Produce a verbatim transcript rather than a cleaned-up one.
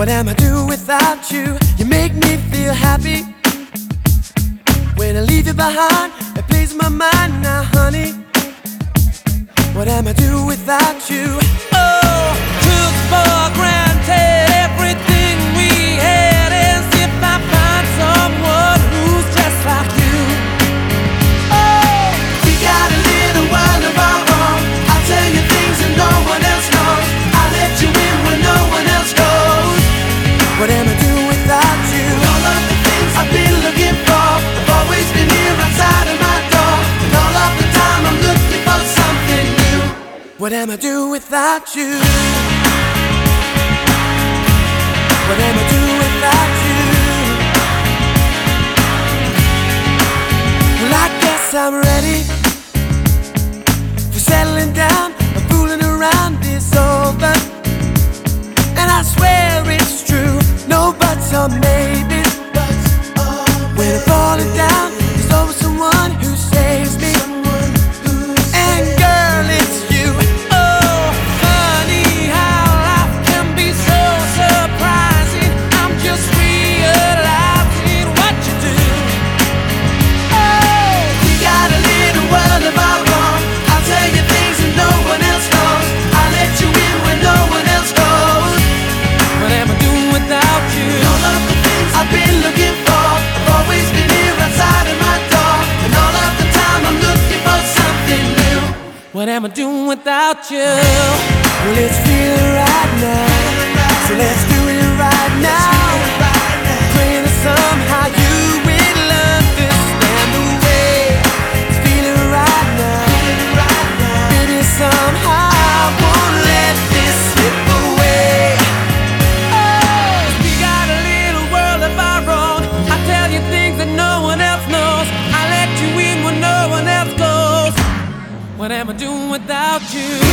What am I doing without you? You make me feel happy. When I leave you behind, it plays my mind now, honey. What am I doing without you? Oh, took for granted everything we had, as if I find someone who's just like you. Oh, we got a little world of our own. I'll tell you things that no one else knows. I'll let you in when no one else goes. What am I doing without you? All of the things I've been looking for have always been here outside of my door. And all of the time I'm looking for something new. What am I doing without you? What am I doing without you? Well, I guess I'm ready for settling down. I'm fooling around is over, and I swear it's true. No buts or maybes. When I'm falling down, there's always someone who saves me. And girl, it's you. Oh, funny how life can be so surprising. I'm just realizing what you do. Oh, we got a little world of our own. I'll tell you things that no one else knows. I'll let you in when no one else goes. What am I doing without you? All of the things I've been looking for have always been here outside of my door. And all of the time I'm looking for something new. What am I doing without you? Well, it's feeling right now, so let's do it right now. Praying that somehow you will understand the way it's feeling right now. Baby, somehow I won't let this slip away. We got a little world of our own. I tell you things that no one else knows. I let you in when no one else goes. What am I doing without you?